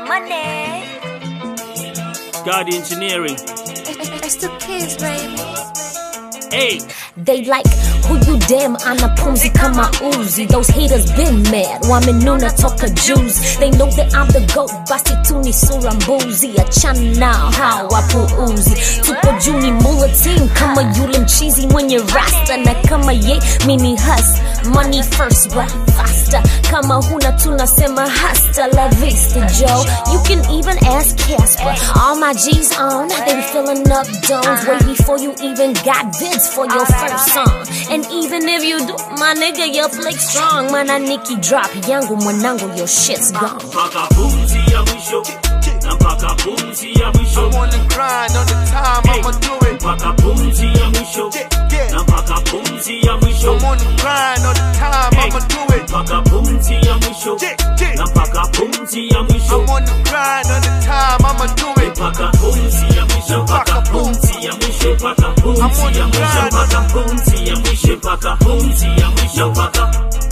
money. God Engineering. It's the kids, baby. Hey. They like who you damn anapumzi kama uzi. Those haters been mad wamenuna toka juzi. They know that I'm the goat, basi tu ni sura mbuzi. Achana nao hawapuuzi. Tupo juu ni mula team kama yule mchizi mwenye rasta. Na kama ye mini hus money first but faster. Kama huna tunasema hasta la vista Joe. You can even ask Casper. All my G's on, they be filling up domes way before you even got bids for your first song. And even if you do, my nigga, your flick strong. Mana Nikki drop yangu mwanangu, your shit's gone. Mpaka pumzi ya mwisho. Mpaka pumzi ya mwisho. I'm on the grind, on the time, I'ma do it. Mpaka pumzi ya mwisho. Mpaka pumzi ya mwisho. I'm on the grind, on the time, I'ma do it. Mpaka pumzi ya mwisho. Mpaka pumzi ya mwisho. I'm on the grind, on the time, I'ma do it. Mpaka pumzi ya mwisho. Mpaka pumzi ya mwisho. Mpaka pumzi ya mwisho. Mpaka pumzi ya mwisho. Mpaka pumzi ya mwisho. Mpaka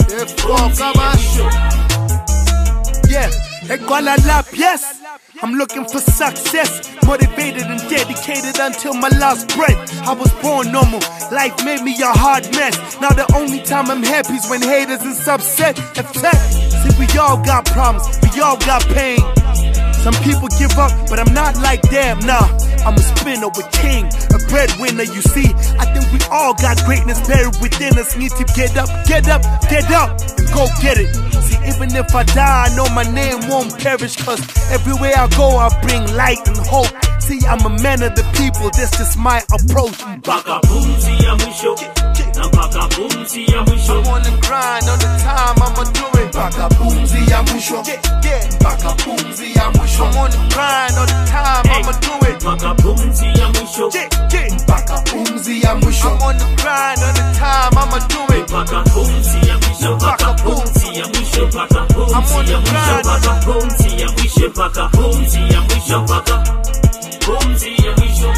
yeah, Equala lap, yes. I'm looking for success, motivated and dedicated until my last breath. I was born normal, life made me a hard mess. Now the only time I'm happy is when haters is upset. See, we all got problems, we all got pain. Some people give up, but I'm not like them, nah. I'm a spinner with king, a breadwinner, you see. I think we all got greatness buried within us. Need to get up, and go get it. See, even if I die, I know my name won't perish. Cause everywhere I go, I bring light and hope. See, I'm a man of the people, that's just my approach. Mpaka pumzi ya mwisho. Mpaka pumzi ya mwisho. I'm on the grind, on the time, I'ma do it. Mpaka pumzi ya mwisho. Mpaka pumzi ya mwisho. I'm on the grind, on the time, I'ma do it. Mpaka pumzi ya mwisho. Mpaka pumzi ya mwisho. I'm on the grind, on the time, I'ma do it. Mpaka pumzi ya mwisho. Mpaka pumzi ya mwisho. Mpaka pumzi ya mwisho. Mpaka pumzi ya mwisho. Mpaka pumzi ya mwisho. Mpaka pumzi ya mwisho.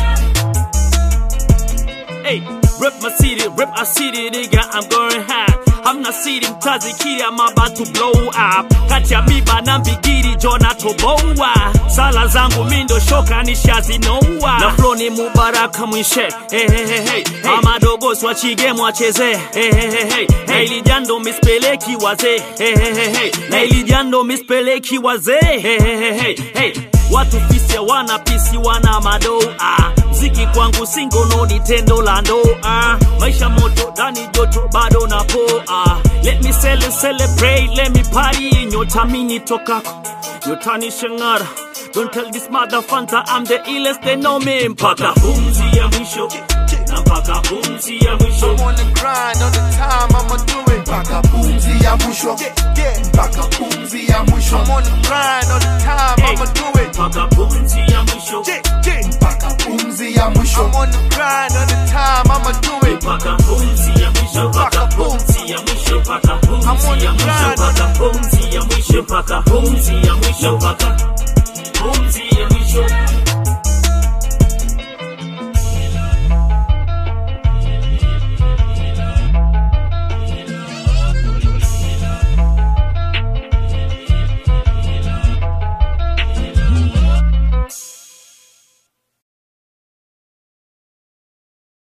Hey, rip my city, rip our city, nigga, I'm going high. I'm not sitting tazi kiri, I'm about to blow up. Kati ya miba na mbigiri, jona toboa. Sala zangu mindo shoka nishazi noa. Na flow ni mubaraka mwishe, hey, hey, hey, hey. Amadogo swachige mwacheze, hey, hey, hey, hey. Na ilijando mispeleki waze, hey, hey, hey, hey. Na ilijando mispeleki waze, hey, hey, hey, hey, hey. Watu pisi wana pisi wana madoa. Mziki kwangu singo no ni tendo la ndoa. Maisha moto dani joto bado na poa. Let me celebrate, let me party. Nyota mini tokako, nyota ni shangara. Don't tell this motherfucker I'm the illest, they know me. Mpaka pumzi ya mwisho. Mpaka pumzi ya mwisho. I'm on the grind, on the time, I'ma do it. Mpaka pumzi ya mwisho. Mpaka pumzi ya mwisho. I'm on the grind, on the time, I'ma do it. Mpaka pumzi ya mwisho. Mpaka pumzi ya mwisho. I'm on the grind, on the time, I'ma do it. Mpaka pumzi ya mwisho. Mpaka pumzi ya mwisho. Mpaka pumzi ya mwisho. Mpaka pumzi ya mwisho. Mpaka pumzi ya mwisho. Mpaka